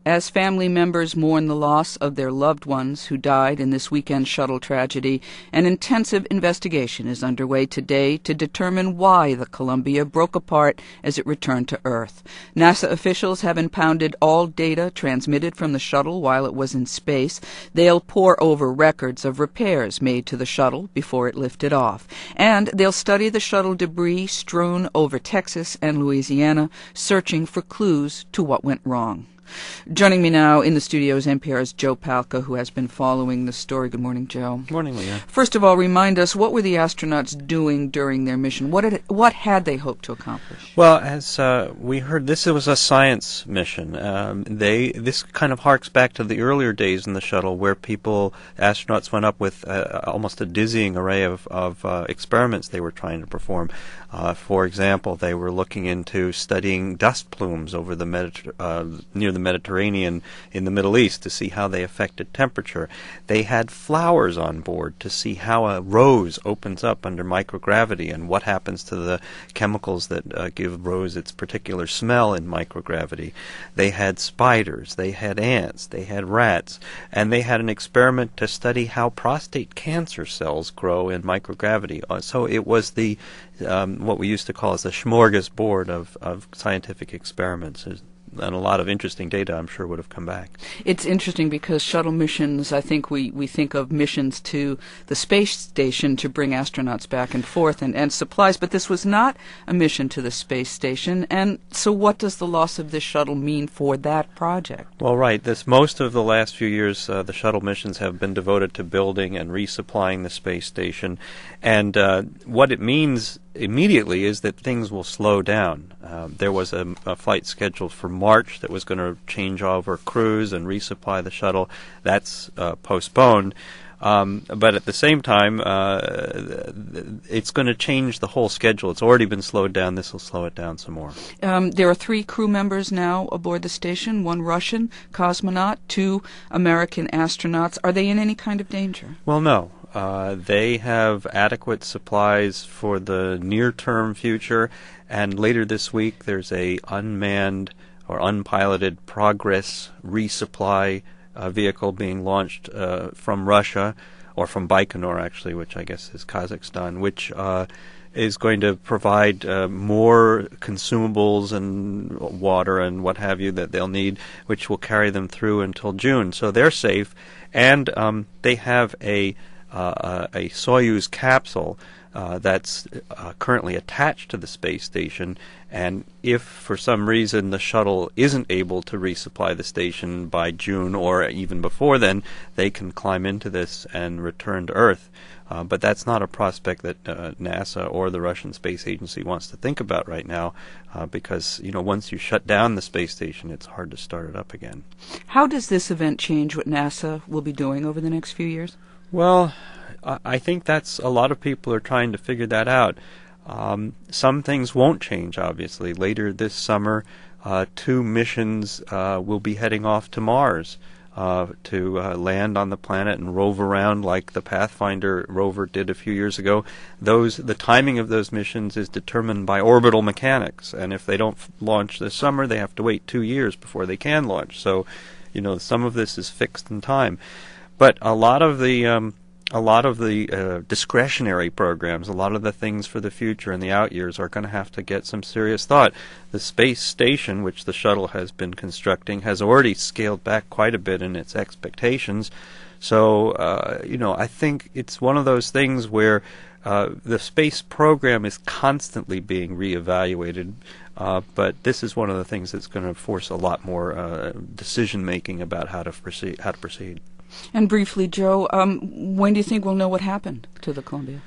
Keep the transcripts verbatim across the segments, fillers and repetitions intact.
As family members mourn the loss of their loved ones who died in this weekend's shuttle tragedy, an intensive investigation is underway today to determine why the Columbia broke apart as it returned to Earth. NASA officials have impounded all data transmitted from the shuttle while it was in space. They'll pore over records of repairs made to the shuttle before it lifted off. And they'll study the shuttle debris strewn over Texas and Louisiana, searching for clues to what went wrong. Joining me now in the studio is N P R's Joe Palca, who has been following the story. Good morning, Joe. Good morning, Leah. First of all, remind us, what were the astronauts doing during their mission? What, had, what had they hoped to accomplish? Well, as uh, we heard, this was a science mission. Um, they This kind of harks back to the earlier days in the shuttle where people, astronauts went up with uh, almost a dizzying array of, of uh, experiments they were trying to perform. Uh, for example, they were looking into studying dust plumes over the Mediter- uh, near the Mediterranean in the Middle East to see how they affected temperature. They had flowers on board to see how a rose opens up under microgravity and what happens to the chemicals that uh, give rose its particular smell in microgravity. They had spiders, they had ants, they had rats, and they had an experiment to study how prostate cancer cells grow in microgravity. Uh, so it was the Um, what we used to call as a smorgasbord of, of scientific experiments. And a lot of interesting data, I'm sure, would have come back. It's interesting because shuttle missions, I think we, we think of missions to the space station to bring astronauts back and forth and, and supplies, but this was not a mission to the space station. And so what does the loss of this shuttle mean for that project? Well, right. This most of the last few years, uh, the shuttle missions have been devoted to building and resupplying the space station. And uh, what it means immediately is that things will slow down. Uh, there was a, a flight scheduled for March that was going to change over crews and resupply the shuttle. That's uh, postponed. Um, but at the same time, uh, it's going to change the whole schedule. It's already been slowed down. This will slow it down some more. Um, there are three crew members now aboard the station, one Russian cosmonaut, two American astronauts. Are they in any kind of danger? Well, no. Uh, they have adequate supplies for the near-term future, and later this week there's a unmanned or unpiloted Progress resupply uh, vehicle being launched uh, from Russia, or from Baikonur actually, which I guess is Kazakhstan, which uh, is going to provide uh, more consumables and water and what have you that they'll need, which will carry them through until June. So they're safe, and um, they have a Uh, a Soyuz capsule uh, that's uh, currently attached to the space station, and if for some reason the shuttle isn't able to resupply the station by June or even before then, they can climb into this and return to Earth. Uh, but that's not a prospect that uh, NASA or the Russian Space Agency wants to think about right now, uh, because, you know, once you shut down the space station, it's hard to start it up again. How does this event change what NASA will be doing over the next few years? Well, I think that's a lot of people are trying to figure that out. Um, some things won't change, obviously. Later this summer, uh, two missions uh, will be heading off to Mars uh, to uh, land on the planet and rove around like the Pathfinder rover did a few years ago. Those, the timing of those missions is determined by orbital mechanics, and if they don't f- launch this summer, they have to wait two years before they can launch. So, you know, some of this is fixed in time. But a lot of the um, a lot of the uh, discretionary programs, a lot of the things for the future and the out years are going to have to get some serious thought. The space station, which the shuttle has been constructing, has already scaled back quite a bit in its expectations. So, uh, you know, I think it's one of those things where uh, the space program is constantly being reevaluated. Uh, but this is one of the things that's going to force a lot more uh, decision making about how to proceed. How to proceed. And briefly, Joe, um, when do you think we'll know what happened to the Columbia?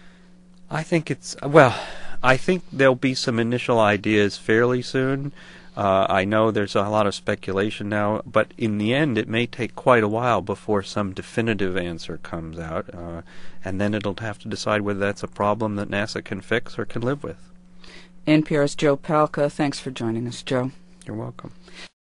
I think it's, well, I think there'll be some initial ideas fairly soon. Uh, I know there's a lot of speculation now, but in the end it may take quite a while before some definitive answer comes out, uh, and then it'll have to decide whether that's a problem that NASA can fix or can live with. N P R's Joe Palca, thanks for joining us, Joe. You're welcome.